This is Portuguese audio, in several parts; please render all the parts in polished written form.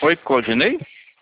Oi, Claudinei?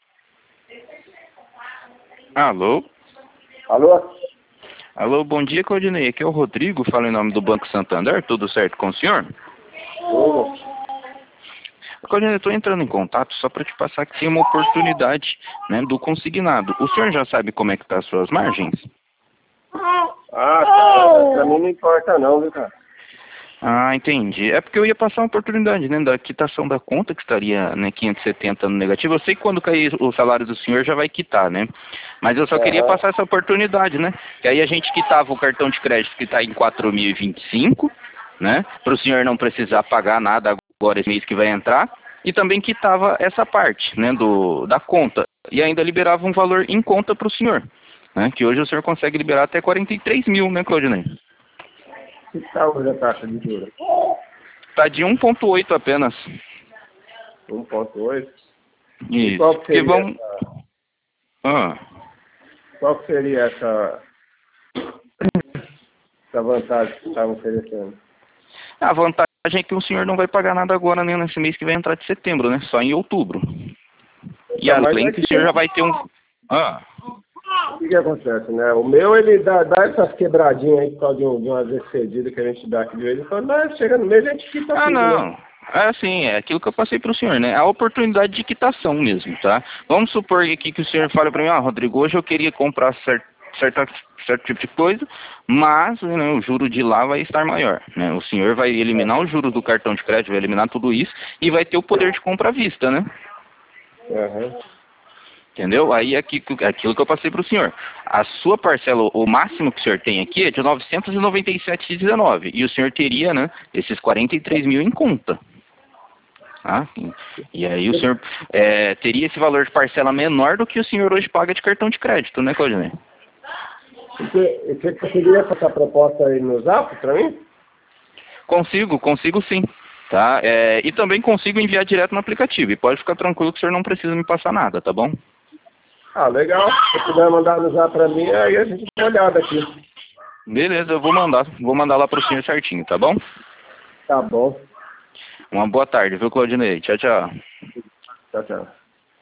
Alô? Alô? Alô, bom dia, Claudinei. Aqui é o Rodrigo, falo em nome do Banco Santander. Tudo certo com o senhor? Tudo. Claudinei, eu estou entrando em contato só para te passar que tem uma oportunidade, né, do consignado. O senhor já sabe como é que tá as suas margens? Ah, tá. Pra mim não importa não, viu, cara? Ah, entendi. É porque eu ia passar uma oportunidade, né, da quitação da conta, que estaria, né, 570 no negativo. Eu sei que quando cair o salário do senhor já vai quitar, né? Mas eu só queria Aham. passar essa oportunidade, né? Que aí a gente quitava o cartão de crédito que está em 4.025, né? Para o senhor não precisar pagar nada agora esse mês que vai entrar. E também quitava essa parte, né, da conta. E ainda liberava um valor em conta para o senhor, né? Que hoje o senhor consegue liberar até 43 mil, né, Claudinei? Que tal hoje a taxa de juros? Tá de 1,8 apenas. 1,8. E Isso. Porque vão. Ah, qual que seria essa vantagem que estavam oferecendo? a vantagem é que o senhor não vai pagar nada agora, né, nesse mês que vai entrar de setembro, né? Só em outubro. E Tá, mas além que o senhor já vai ter um. Ah, o que acontece, né? O meu, ele dá essas quebradinhas aí por causa de umas excedidas que a gente dá aqui de vez em quando, mas chega no mês a gente quita tudo, né? não. É assim, é aquilo que eu passei para o senhor, né? A oportunidade de quitação mesmo, tá? Vamos supor aqui que o senhor fale para mim, Rodrigo, hoje eu queria comprar certo tipo de coisa, mas, né, o juro de lá vai estar maior, né? O senhor vai eliminar o juro do cartão de crédito, vai eliminar tudo isso e vai ter o poder de compra à vista, né? Aham. Entendeu? Aí aquilo que eu passei para o senhor. A sua parcela, o máximo que o senhor tem aqui é de 997,19. E o senhor teria, né, esses 43 mil em conta. Tá? E aí o senhor teria esse valor de parcela menor do que o senhor hoje paga de cartão de crédito, né, Claudinei? Você conseguiria passar proposta aí no Zap pra mim? Consigo sim. Tá? E também consigo enviar direto no aplicativo. E pode ficar tranquilo que o senhor não precisa me passar nada, tá bom? Ah, legal. Se puder mandar no Zap pra mim, aí a gente dá uma olhada aqui. Beleza, eu vou mandar lá pro senhor certinho, tá bom? Tá bom. Uma boa tarde, viu, Claudinei? Tchau, tchau. Tchau, tchau.